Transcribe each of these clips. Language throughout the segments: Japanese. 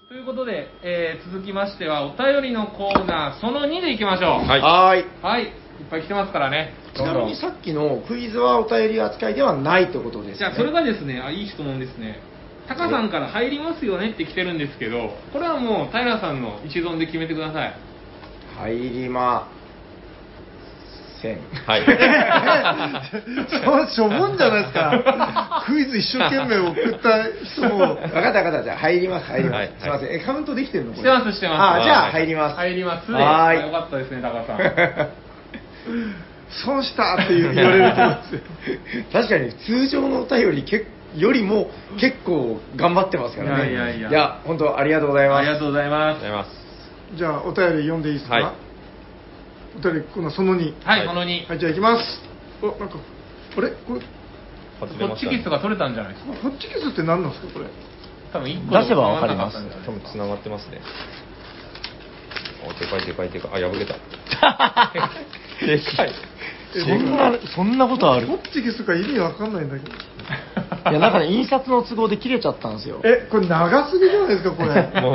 ということで、続きましてはお便りのコーナーその2でいきましょう。 はい。 いっぱい来てますからね。 ちなみにさっきのクイズはお便り扱いではないってことですね。 じゃあそれがですね、いい質問ですね。タカさんから入りますよねって来てるんですけど、これはもう平さんの一存で決めてください。 入りません。 はい。 しょぼんじゃないですか。クイズ一生懸命送った人も。 分かった。じゃあ入ります。すいません。カウントできてるのこれ。 してます。 じゃあ入ります。 入ります。 はい。 よかったですね、タカさん。 損したって言われると思います。 確かに通常のお便りよりも結構頑張ってますからね。いや本当ありがとうございます。 ありがとうございます。 じゃあお便り読んでいいですか。はい、お便りこのその2。 はい、その2。 はい、じゃあいきます。なんかあれこれホッチキスが取れたんじゃないですか。 ホッチキスって何なんですかこれ。 多分1個出せばわかります。多分繋がってますね。でかい。あ、破けた。でかい。 そんなことある。 ホッチキスか意味わかんないんだけど。 いやなんかね、印刷の都合で切れちゃったんですよ。 これ長すぎじゃないですかこれ。もう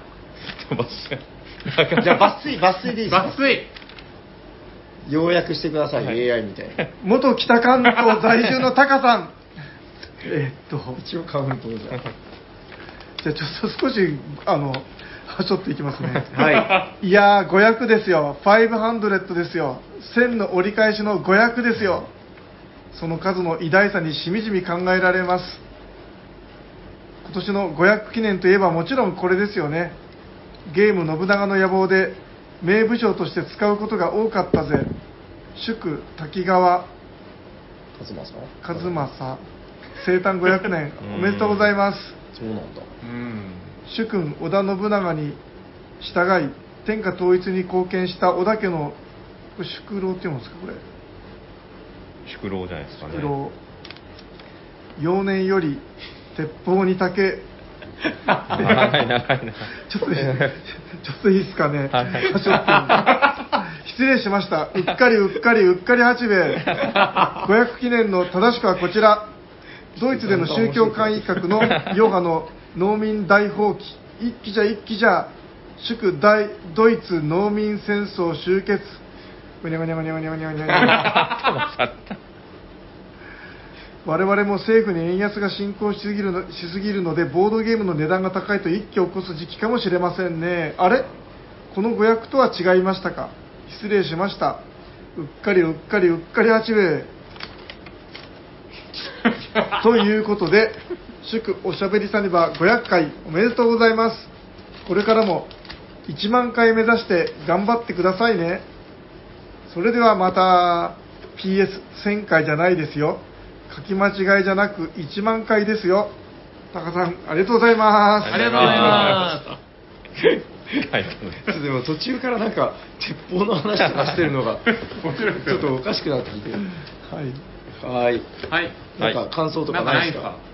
じゃあ抜粋でいいですか。 抜粋。 要約してください、AI みたいな。 元北関東在住のタカさん。 一応カウントじゃ。 じゃあちょっと少しはしょっていきますね。 はい。 いやー500ですよ。500ですよ。1000の折り返しの500ですよ。その数の偉大さにしみじみ考えられます。今年の500記念といえばもちろんこれですよね。ゲーム信長の野望で名武将として使うことが多かったぜ。祝滝川和正生誕500年おめでとうございます。 そうなんだ。 主君織田信長に従い天下統一に貢献した織田家の宿老っていうんですかこれ。 宿老じゃないですかね。 宿老。幼年より鉄砲に長け。 長いな。 ちょっといいですかね。失礼しました。うっかり八兵衛。500記念の正しくはこちら。ドイツでの宗教間一角の余波の農民大放棄。一気じゃ。祝大ドイツ農民戦争終結。我々も政府に円安が進行しすぎるのでボードゲームの値段が高いと一気を起こす時期かもしれませんね。あれこの500とは違いましたか。失礼しました。うっかり八兵衛ということで祝おしゃべりサニバ500回おめでとうございます。これからも1万回目指して頑張ってくださいね。それではまた。 PS1000 回じゃないですよ。書き間違いじゃなく1万回ですよ。タカさんありがとうございます。 ありがとうございます。 でも途中からなんか鉄砲の話とかしてるのがちょっとおかしくなってきて。はい。なんか感想とかないですか。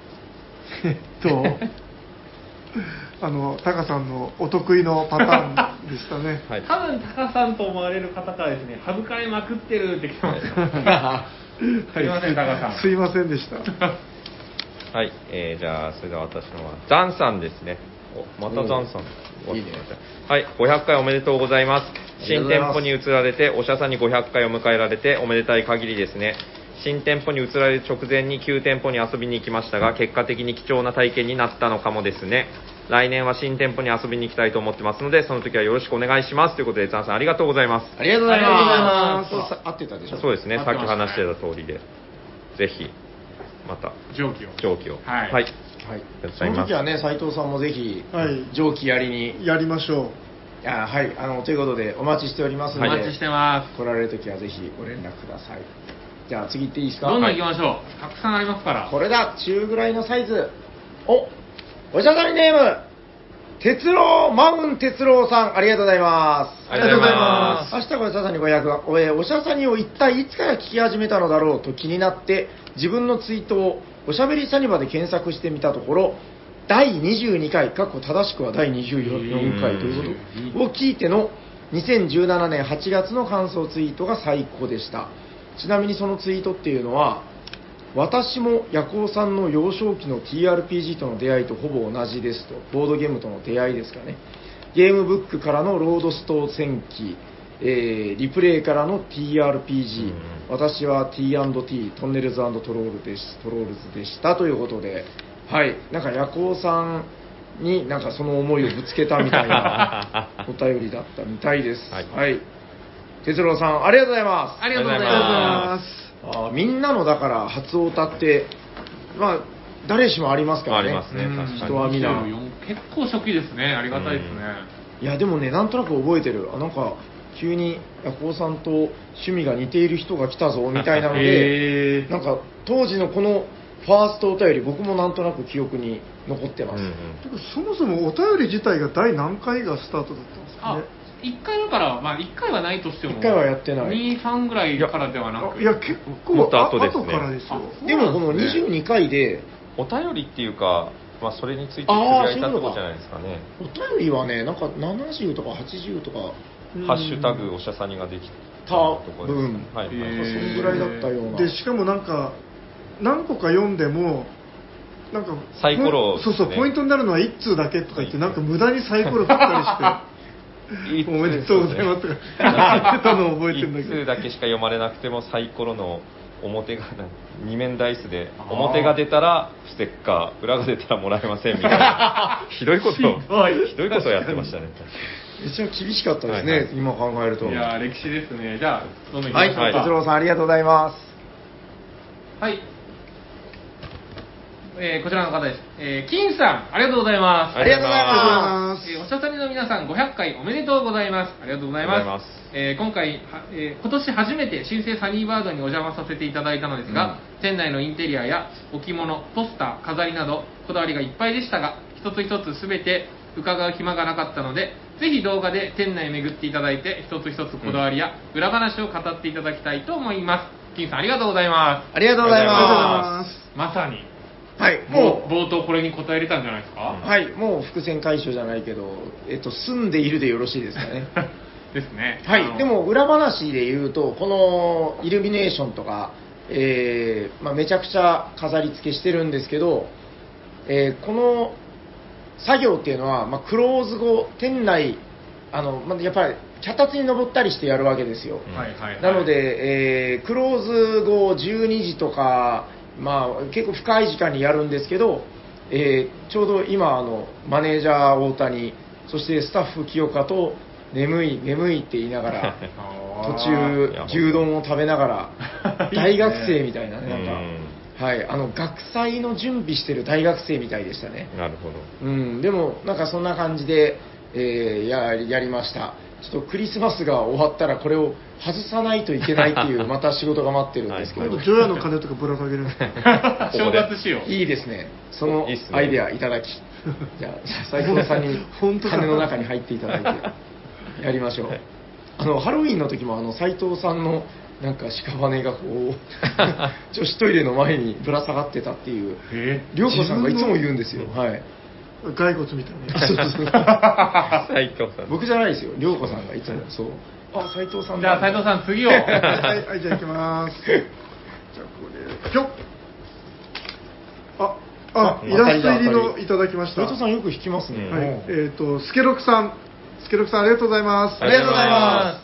タカさんのお得意のパターンでしたね。 多分タカさんと思われる方からですね、省かれまくってるって来てますよ。すいません、タカさん。 すいませんでした。 はい、じゃあそれでは私のはザンさんですね。またザンさん。 いいね。 はい、500回おめでとうございます。新店舗に移られておしゃさんに500回を迎えられておめでたい限りですね。新店舗に移られる直前に旧店舗に遊びに行きましたが、結果的に貴重な体験になったのかもですね。来年は新店舗に遊びに行きたいと思ってますので、その時はよろしくお願いしますということで、ザンさんありがとうございます。 ありがとうございます。合ってたでしょ。 そうですね、さっき話してた通りで、ぜひまた蒸気をはい、 その時はね、斉藤さんもぜひ蒸気やりましょう。 ということでお待ちしておりますので、 お待ちしてます。 来られる時はぜひご連絡ください。じゃあ次行っていいですか。 どんどん行きましょう。たくさんありますから。 これだ、中ぐらいのサイズ。おしゃさにネーム哲郎マウン哲郎さん、ありがとうございます。 ありがとうございます。 明日おしゃさに500はおしゃさにを一体いつから聞き始めたのだろうと気になって自分のツイートをおしゃべりサニバで検索してみたところ、第22回正しくは第24回ということを聞いての2017年8月の感想ツイートが最高でした。ちなみにそのツイートっていうのは私もヤコウさんの幼少期の TRPG との出会いとほぼ同じですと。ボードゲームとの出会いですかね。ゲームブックからのロードスト戦記、リプレイからの TRPG、私は T&T トンネルズトロールズでしたということで、はい、なんかヤコウさんになんかその思いをぶつけたみたいなお便りだったみたいです。はい、哲郎さんありがとうございます。 ありがとうございます。 みんなのだから初オタってまあ誰しもありますからね。 ありますね、確かに。 人はみんな結構初期ですね。ありがたいですね。 いやでもね、なんとなく覚えてる。なんか急にヤコウさんと趣味が似ている人が来たぞみたいなのでなんか当時のこのファーストお便り僕もなんとなく記憶に残ってます。 そもそもお便り自体が第何回がスタートだったんですかね。 1回だから、まあ、1回はないとしても 1回はやってない 2、3ぐらいからではなく、 いや結構もっと後ですね後からですよ。 でもこの22回でお便りっていうか、まあ、それについてつぶやいたところじゃないですかね。 お便りはね、なんか70とか80とかハッシュタグおしゃさにができた多ところです。 分、 はい、 そのぐらいだったような。 でしかもなんか何個か読んでもなんかサイコロですね。 そうポイントになるのは1通だけとか言ってなんか無駄にサイコロ振ったりしておめでとうございますとか言ってたのを覚えてるんだけど、 1通だけしか読まれなくてもサイコロの表が2面ダイスで表が出たらステッカー、裏が出たらもらえませんみたいなひどいことをやってましたね。 めっちゃ厳しかったですね、 はいはい、 今考えると。 いや歴史ですね。じゃあどんどんいきはい、 ましょうか。 哲郎さんありがとうございます。 はい、こちらの方です。金さんありがとうございます。 ありがとうございます。 おしゃさにの皆さん500回おめでとうございます。ありがとうございます。今回今年初めて新生サニーバードにお邪魔させていただいたのですが、店内のインテリアや置物、ポスター、飾りなどこだわりがいっぱいでしたが、一つ一つ全て伺う暇がなかったので、ぜひ動画で店内巡っていただいて一つ一つこだわりや裏話を語っていただきたいと思います。金さんありがとうございます。 ありがとうございます。 まさにはい、 もう冒頭これに答えれたんじゃないですか。 はい、もう伏線回収じゃないけど、住んでいるでよろしいですかね。 ですね。 はい、でも裏話で言うと、このイルミネーションとか、めちゃくちゃ飾り付けしてるんですけど、この作業っていうのは、クローズ後、店内、やっぱり脚立に登ったりしてやるわけですよ。なので、クローズ後12時とか、結構深い時間にやるんですけど、ちょうど今マネージャー大谷、そしてスタッフ清香と眠いって言いながら途中牛丼を食べながら大学生みたいなね、なんか、はい、学祭の準備してる大学生みたいでしたね。 なるほど。 でもなんかそんな感じで、やりました。ちょっとクリスマスが終わったらこれを外さないといけないっていうまた仕事が待ってるんですけど、 除夜の鐘とかぶら下げるんですか。 正月仕様。 いいですね。そのアイデアいただき、じゃあ斉藤さんに鐘の中に入っていただいてやりましょう。ハロウィンの時も斉藤さんのなんか屍がこう女子トイレの前にぶら下がってたっていう涼子さんがいつも言うんですよ。はい。 骸骨みたいな。 斉藤さん。 僕じゃないですよ。涼子さんがいつもそう。斉藤さん。 じゃあ斉藤さん次を。 はい、じゃあ行きます。じゃあこれ。ひょっ。イラスト入りのいただきました。 斉藤さんよく弾きますね。 はい。スケロクさんありがとうございます。 ありがとうございます。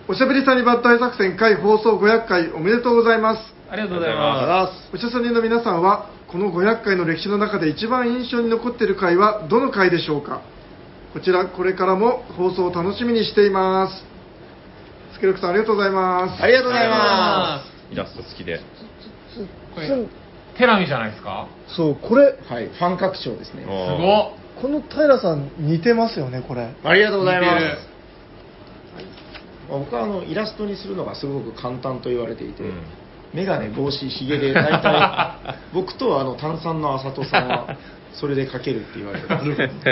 おしゃべりサニバ大作戦会放送500回おめでとうございます。 ありがとうございます。 おしゃさにの皆さんはこの500回の歴史の中で一番印象に残っている回はどの回でしょうか。これからも放送を楽しみにしています。スケロクさんありがとうございます。 ありがとうございます。 イラスト好きで。 これテラミじゃないですか。 そうこれ、 はい、ファン拡張ですね。 すごっ。 この平さん似てますよねこれ。 ありがとうございます。僕はイラストにするのがすごく簡単と言われていて、メガネ、帽子、ひげで大体僕と炭酸のあさとさんはそれで描けるって言われてます。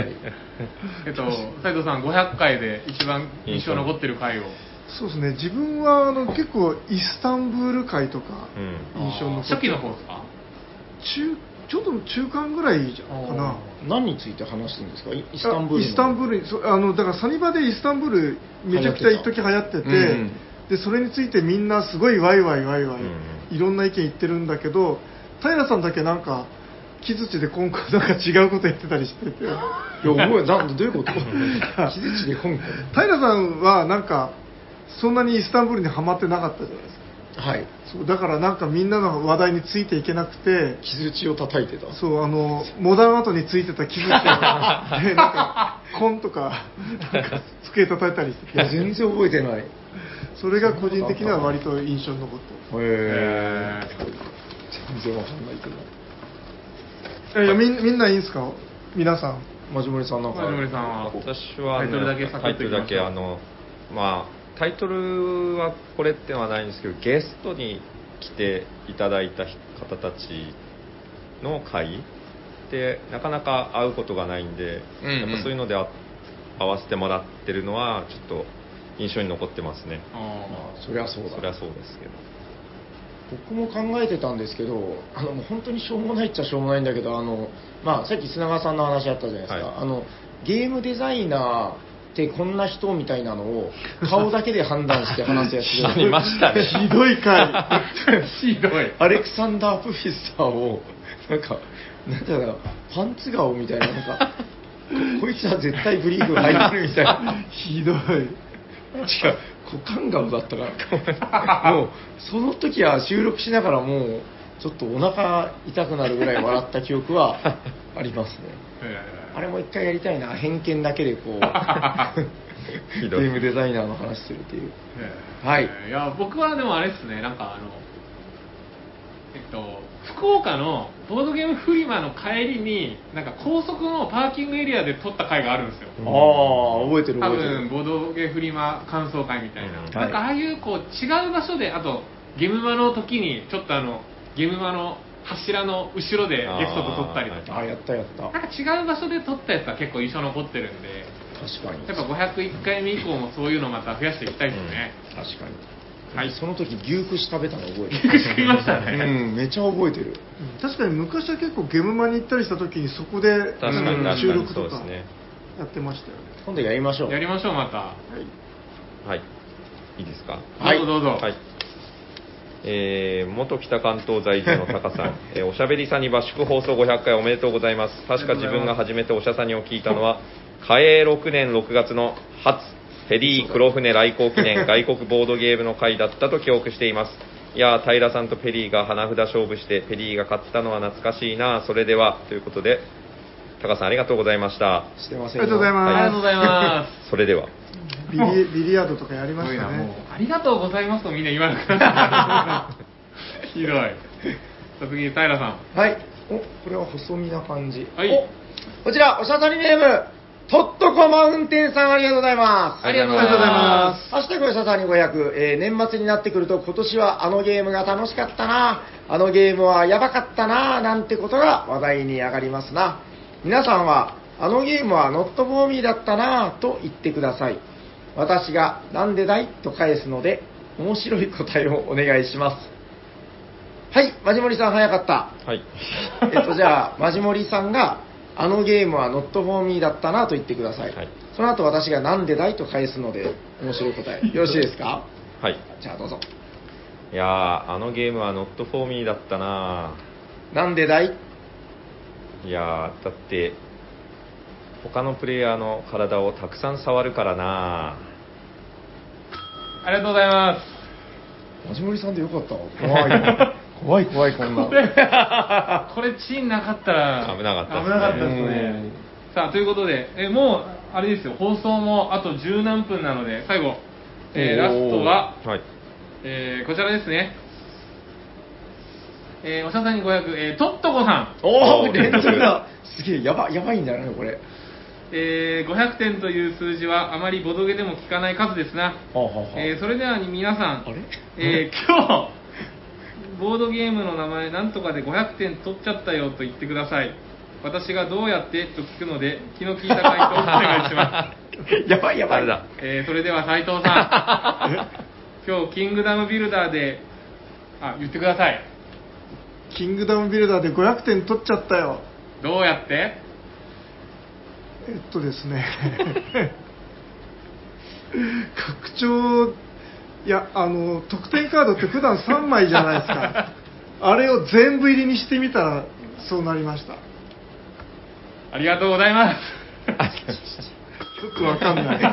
斉藤さん500回で一番印象残ってる回を。 そうですね、自分は結構イスタンブール回とか印象残ってる。 初期の方ですか。 ちょっと中間ぐらいかな。 何について話してるんですか。イスタンブール。 イスタンブールだからサニバでイスタンブールめちゃくちゃ一時流行ってて、でそれについてみんなすごいワイワイいろんな意見言ってるんだけど、 平さんだけなんか木槌でコンコンなんか違うことやってたりしてて、いやどういうこと木槌でコンコン。 平さんはなんかそんなにイスタンブールにはまってなかったじゃないですか。 はい。 そうだからなんかみんなの話題についていけなくて、 木槌を叩いてた。 そうモダンアートについてた木槌をでなんかコンとかなんか机叩いたりしていや全然覚えてない。 それが個人的には割と印象に残ってます。 へえ。全然わかんないけど。 いやみんないいんすか皆さん。 マジモリさんなんか。 マジモリさんは私はタイトルだけサクッといきましょう。 まあタイトルはこれってのはないんですけど、ゲストに来ていただいた方たちの会でなかなか会うことがないんで、やっぱそういうので会わせてもらってるのはちょっと印象に残ってますね。 そりゃそうだ。 そりゃそうですけど、 僕も考えてたんですけど、もう本当にしょうもないっちゃしょうもないんだけど、さっき砂川さんの話あったじゃないですか、 はい、 ゲームデザイナーってこんな人みたいなのを顔だけで判断して話すやつありましたね。 ひどい回ひどい。 アレクサンダー・プフィスターをなんだろう、パンツ顔みたいな、こいつは絶対ブリーフ入ってるみたいな。 ひどい。 違う、股間顔だったからもうその時は収録しながらもうちょっとお腹痛くなるぐらい笑った記憶はありますね。あれも一回やりたいな、偏見だけでこうゲームデザイナーの話するっていう。はい。 いや僕はでもあれですね、なんか福岡のボードゲームフリマの帰りになんか高速のパーキングエリアで撮った回があるんですよ。 ああ、覚えてる多覚えてる。 分ボードゲームフリマ感想会みたいな、 はいなんかああいうこう違う場所で、あとゲームマの時にちょっとゲームマの柱の後ろでゲストと撮ったりとか、 やったやった。 なんか違う場所で撮ったやつは結構印象残ってるんで、 確かに。 やっぱ501回目以降もそういうのまた増やしていきたいですね。 確かに。 はい、 その時牛串食べたの覚えてる。 食いましたね。 めっちゃ覚えてる。 確かに昔は結構ゲームマに行ったりした時にそこで確かに収録とかそうですね。 やってましたよね。 今度やりましょう。 やりましょう、また。 はい、いいですか。 はいどうぞどうぞ。 はい。元北関東在住のタカさん、おしゃべりさに合宿放送500回おめでとうございます。確か自分が初めておしゃさにを聞いたのは嘉永6年6月の初フェリー黒船来航記念外国ボードゲームの回だったと記憶しています。いやー、平さんとペリーが花札勝負してペリーが勝ったのは懐かしいな。それではということで、タカさんありがとうございました。 してませんよ。 ありがとうございます。 ありがとうございます。 それではビリヤードとかやりましたすごいな、もうね。 ありがとうございますとみんな言わなくなった。ひどい。次、平さん。 はい。これは細身な感じ。 はいこちら、おしゃさりネーム、とっとこマウンテンさん、ありがとうございます。 ありがとうございます。 ハッシュタグおしゃさに500、年末になってくると、今年はあのゲームが楽しかったな、あのゲームはやばかったな、なんてことが話題に上がりますな。皆さんは、あのゲームはノットフォーミーだったなと言ってください。私がなんでだいと返すので、面白い答えをお願いします。はい、マジモリさん早かった。 はい。 じゃあ、マジモリさんが、あのゲームはノットフォーミーだったなと言ってください。 はい、 その後私がなんでだいと返すので、面白い答え。よろしいですか？ はい。 じゃあどうぞ。 いやー、あのゲームはノットフォーミーだったな。 なんでだい？ いやー、だって他のプレイヤーの体をたくさん触るからな。 ありがとうございます。 マジモリさんでよかったわ。怖いな。怖い怖い、こんな。 これチンなかったら危なかったですね。 危なかったですね。さあ、ということで、もうあれですよ、放送もあと十何分なので、最後、ラストは、 はい、 こちらですね。おしゃさんに500、とっとこさん。 おー、連続だ。すげえ、やばいんじゃないのこれ。 500点という数字はあまりボドゲでも聞かない数ですな。それでは皆さん、今日ボードゲームの名前なんとかで500点取っちゃったよと言ってください。私がどうやってと聞くので気の利いた回答をお願いしますやばい。 それでは斉藤さん今日キングダムビルダーで言ってください。 キングダムビルダーで500点取っちゃったよ。 どうやって？ ですね拡張、いや得点カードって普段3枚じゃないですかあれを全部入りにしてみたらそうなりました。 ありがとうございます。 ちょっとわかんない。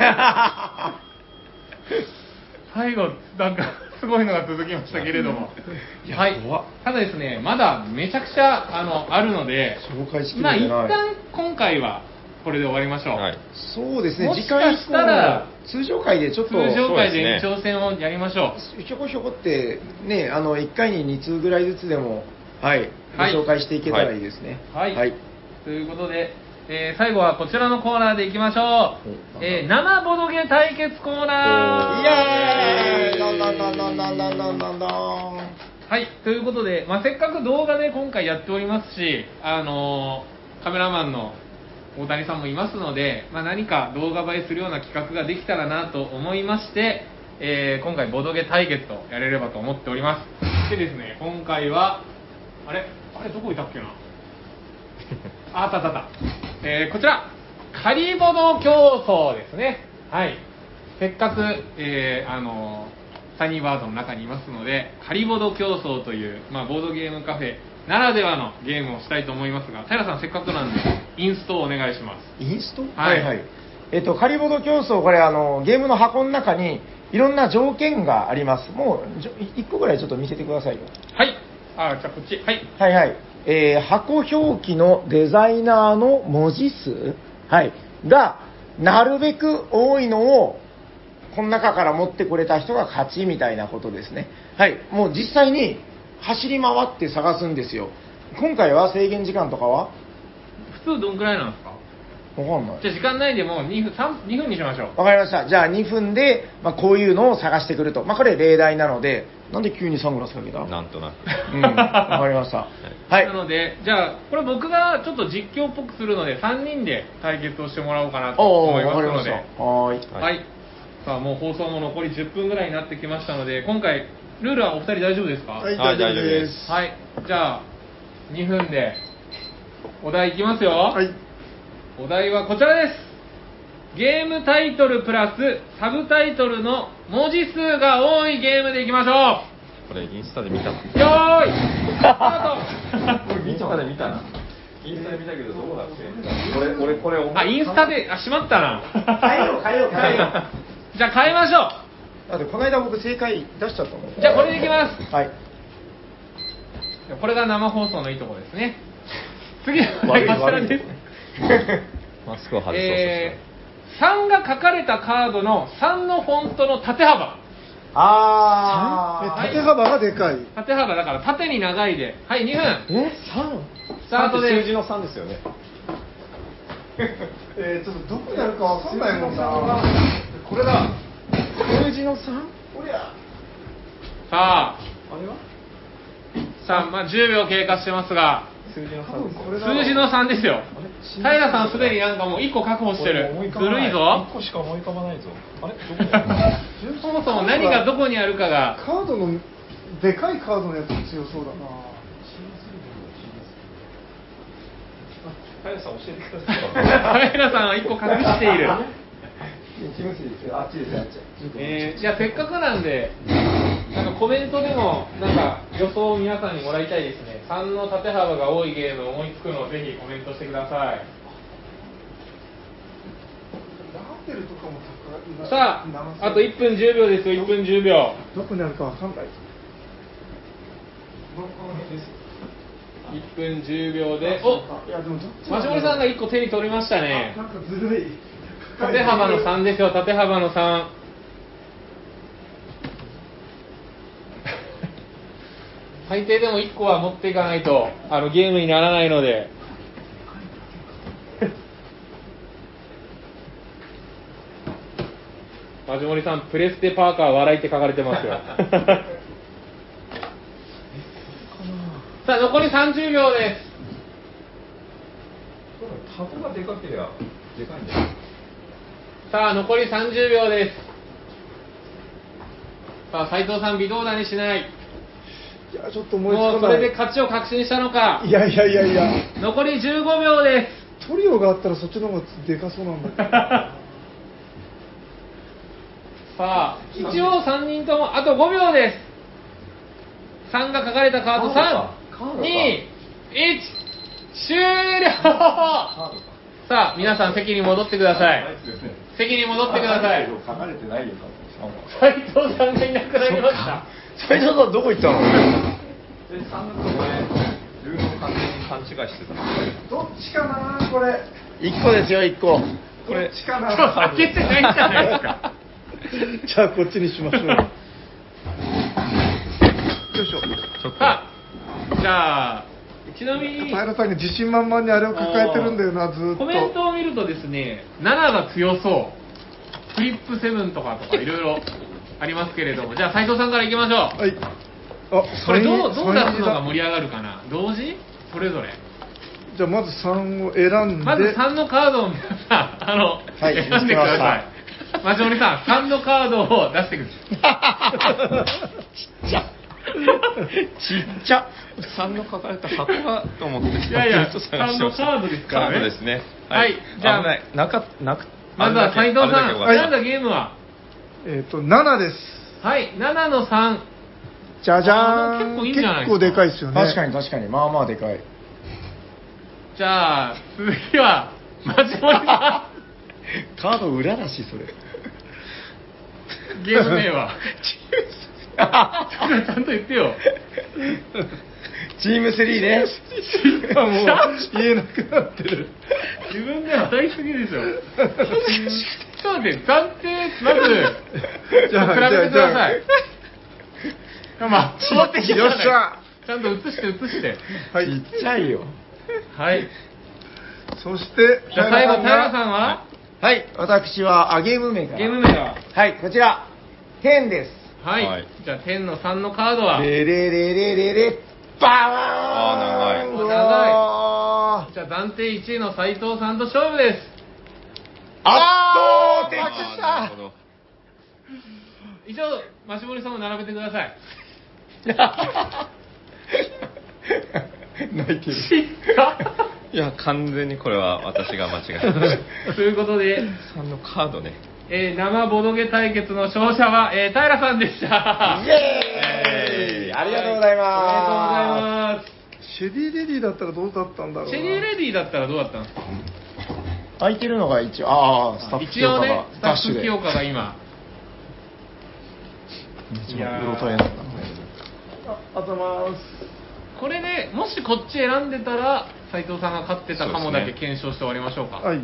最後なんかすごいのが続きましたけれども、はい。ただですね、まだめちゃくちゃあるので、 紹介しきれまあてない。 一旦今回はこれで終わりましょう。 はい、 そうですね。 もしかしたら通常回でちょっと通常回で延長戦をやりましょう。 ひょこひょこってね、1回に2通ぐらいずつでもはいごはい紹介していけたらいいですね。 はい。 はい。 ということで、最後はこちらのコーナーでいきましょう。生ボドゲ対決コーナー。 イエーイ。どんどんどんどんどんどんどんどんどん。 はい、ということで、せっかく動画で今回やっておりますし、カメラマンの大谷さんもいますので、何か動画映えするような企画ができたらなと思いまして、今回ボドゲ対決とやれればと思っております。でですね、今回はあれどこいたっけなあったあったあった、こちらカリボド競争ですね。はい、せっかく、サニーバードの中にいますので、カリボド競争という、ボードゲームカフェならではのゲームをしたいと思いますが、平さんせっかくなんでインストをお願いします。 インスト？ はい、 はい。カリボド競争、これゲームの箱の中にいろんな条件があります。もう1個ぐらいちょっと見せてくださいよ。 はい。じゃあこっち。はい。 はいはい。箱表記のデザイナーの文字数、はい、がなるべく多いのをこの中から持ってこれた人が勝ちみたいなことですね。はい。もう実際に走り回って探すんですよ。今回は制限時間とかは普通どんくらいなんですか？ わかんない。 じゃあ時間ないでもう2分にしましょう。 わかりました。じゃあ2分で、こういうのを探してくると。これ例題なので、なんで急にサングラスかけた？ なんとなく。 わかりました。はい。 なので、じゃあこれ僕がちょっと実況っぽくするので3人で対決をしてもらおうかなと思いますので。 はい。 はい。さあもう放送も残り10分ぐらいになってきましたので、今回ルールはお二人大丈夫ですか？ はい、大丈夫です。 はい。じゃあ2分でお題いきますよ。 はい。 お題はこちらです。ゲームタイトルプラスサブタイトルの文字数が多いゲームでいきましょこれインスタで見たの？ う。よーいスタートインスタで見たな。インスタで見たけどどうだって。これインスタでしまったな。 変えよう。 じゃあ変えましょだってこの間僕正解出しちゃったもん。 う。じゃあこれでいきます。 はい。 これが生放送のいいところですね。次はこちらです。 マスクを外そうと 3が書かれたカードの3のフォントの縦幅。 縦幅がでかい。 縦幅だから縦に長いで。はい、2分。 3？ スタートです。 数字の3ですよね。 ちょっとどこにあるかわかんないもんな。 これだ。 数字の 3？ こりゃ。 さあ、 あれは？ 10秒経過してますが、 数字の多分これだ。 数字の3ですよ。平さんすでになんかもう1個確保してる。ずるいぞ。 1個しか思い浮かばないぞ。あれどこにある？ そもそも何がどこにあるかが。 カードのでかいカードのやつ強そうだな。 平さん教えてください。 平さんは1個隠している。 あっちですあっち。 じゃあせっかくなんで、なんかコメントでもなんか予想を皆さんにもらいたいですね。3の縦幅が多いゲームを思いつくのをぜひコメントしてください。 ラーテルとかも高い。 さあ、あと1分10秒ですよ。1分10秒。 どこにあるかわかんない。 1分10秒で、 いやでもどっちマシモリさんが1個手に取りましたね。 なんかずるい。 縦幅の3ですよ。縦幅の3。最低でも1個は持っていかないとゲームにならないので。マジモリさん、プレステパーカー笑いって書かれてますよ。さあ残り30秒です。 箱がでかければでかいんだよ。 さあ残り30秒です。さあ斉藤さん微動だにしない。 いやちょっと思いつかない。 もうそれで勝ちを確信したのか。 いや残り15秒です。 トリオがあったらそっちの方がでかそうなんだけど。 さあ一応3人ともあと5秒です。 3が書かれたカード3、2、1、終了。さあ、皆さん席に戻ってください。席に戻ってください。 書かれてないよ、 斉藤さんがいなくなりました。 斉藤さんどこ行ったの？ 3とこれルールを完全に勘違いしてた。 どっちかなこれ。 1個ですよ、1個。 これどっちかな。 開けてないじゃないですか。 じゃあこっちにしましょう。よいしょ。 さあ、じゃあちなみに平さんが自信満々にあれを抱えてるんだよな、ずーっと。 コメントを見るとですね、7が強そう、フリップ7とかいろいろありますけれども、じゃあ斉藤さんからいきましょう。 はい。あ、 これどう出すのがだ。 盛り上がるかな、同時それぞれ。 じゃあまず3を選んで。 まず3のカードを皆さんはい選んでください。マジモリさん、3のカードを出してください。 ちっちゃ。 3の書かれた箱がと思って。 いやいや、3のカードですからね。 カードですね。 はいじゃあ危ない。なく。 まずは斉藤さん、 あれだけ選んだゲームは 7です。 はい、7の3。 じゃじゃーん。 結構いいんじゃないですか。 結構でかいですよね。 確かに確かに、まあまあでかい。 じゃあ、続きは、マジモリさカード裏だし、それ。 ん、ゲーム名は。ちゃんと言ってよ。 チーム3ね。 もう言えなくなってる。 自分では大すぎでしょ。ちょっと待って、暫定、まず、 じゃあ比べてください。まあ、持ってきてください。 よっしゃちゃんと映して。 はい。 ちっちゃいよ。 はい。 そして、 じゃあ最後、平さんははい、私は、ゲーム名から。 ゲーム名ははい、こちら、10です。 はい。 はいじゃあ、10の3のカードはレレレレレレ、バーン。 長い長い。 じゃあ、暫定1位の斉藤さんと勝負です。 圧倒的なるさほ。ど。 以上、マシモリさんも並べてください。 泣いてる。 いや、完全にこれは私が間違えましということで、 た。3のカードね。 生ボドゲ対決の勝者は、平さんでした。 イエーイ、ありがとうございまありがとうございます。 シェディレディだったらどうだったんだろうな。 シェリーレディだったらどうだったんですか。 す。空いてるのが一応、スタッフ一応ね、スタダッシュで。 ッフ強化が今。 一番うろたえなんだ。 あざまーす。 これでもしこっち選んでたら斉藤さんが勝ってたかもだけ検証して終わりましょうか。 はい。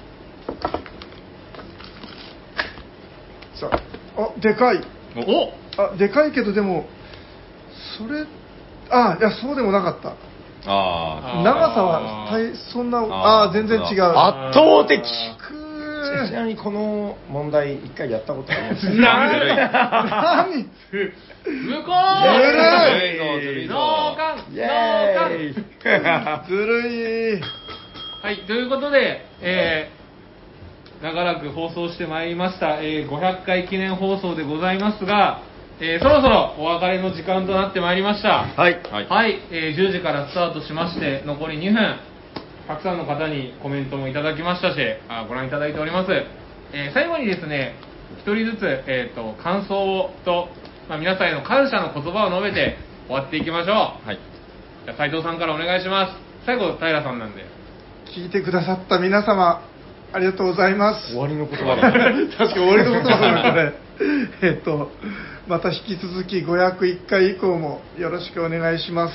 さあ、でかい。 おでかいけどでも、それ、いや、そうでもなかった。 あ長さはそんな、全然違う。 圧倒的。 くちなみにこの問題一回やったことあります。 何無効ずるいぞノーカンイエーイ。 ずるい。 はい、ということで、長らく放送してまいりました、500回記念放送でございますが、そろそろお別れの時間となってまいりました。 はい。 はい、10時からスタートしまして、残り2分、たくさんの方にコメントもいただきましたし、ご覧いただいております。最後にですね、一人ずつ、感想と、皆さんへの感謝の言葉を述べて終わっていきましょう。 はい。 じゃあ斉藤さんからお願いします。最後、平さんなんで。 聞いてくださった皆様、ありがとうございます。 終わりの言葉だ。 確かに終わりの言葉だな、これ。また引き続き501回以降もよろしくお願いします。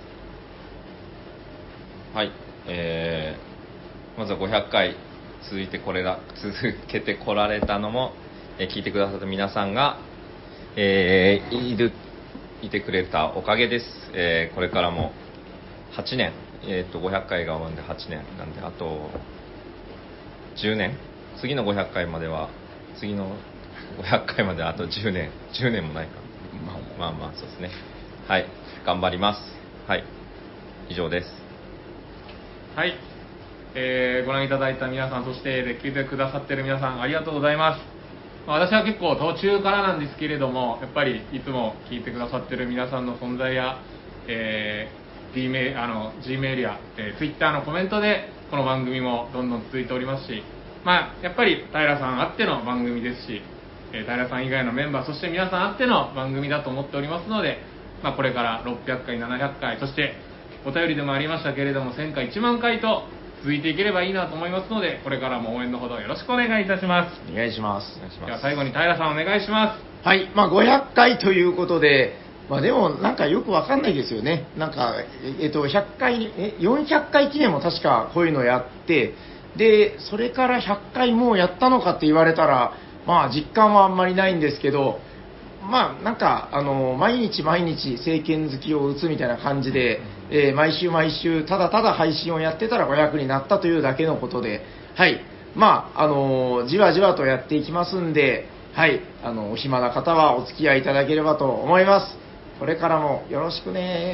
はい。まずは500回続けてこられたのも、聞いてくださった皆さんが、いてくれたおかげです。これからも8年、500回が終わるんで8年なんで、あと10年、次の500回までは、次の500回まであと10年もないか、まあそうですね。はい、頑張ります。はい、以上です。 はい、ご覧いただいた皆さん、そして聞いてくださっている皆さん、ありがとうございます。私は結構途中からなんですけれども、やっぱりいつも聞いてくださっている皆さんの存在や、G メールや、Twitter のコメントでこの番組もどんどん続いておりますし、やっぱり平さんあっての番組ですし、平さん以外のメンバー、そして皆さんあっての番組だと思っておりますので、 これから600回、700回、そしてお便りでもありましたけれども、1000回、1万回と続いていければいいなと思いますので、これからも応援のほどよろしくお願いいたします。 お願いします。 では最後に平さんお願いします。 はい、500回ということで、でもなんかよくわかんないですよね。なんか、100回に、400回記念も確かこういうのやって、で、それから100回もうやったのかって言われたら、実感はあんまりないんですけど、なんか、毎日毎日政権好きを打つみたいな感じで、毎週毎週、ただただ配信をやってたら500になったというだけのことで、はい、じわじわとやっていきますんで、はい、お暇な方はお付き合いいただければと思います。これからもよろしくね。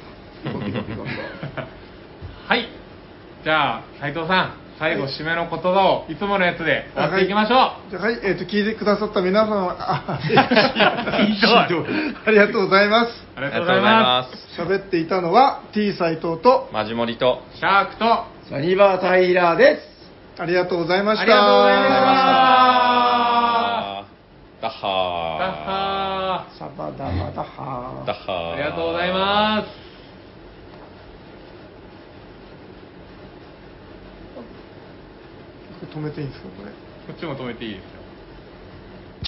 はい、じゃあ斉藤さん、最後締めの言葉をいつものやつで終わっていきましょう。 はい、聞いてくださった皆さんはありがとうございます。 ありがとうございます。 喋っていたのは T 斉藤とマジモリとシャークとサニバータイラーです。 ありがとうございました。 ありがとうございました。 ダッハーダッハサバダバダハー。 ダッハーー。ありがとうございます。 止めていいんですかこれ。 こっちも止めていいですよ。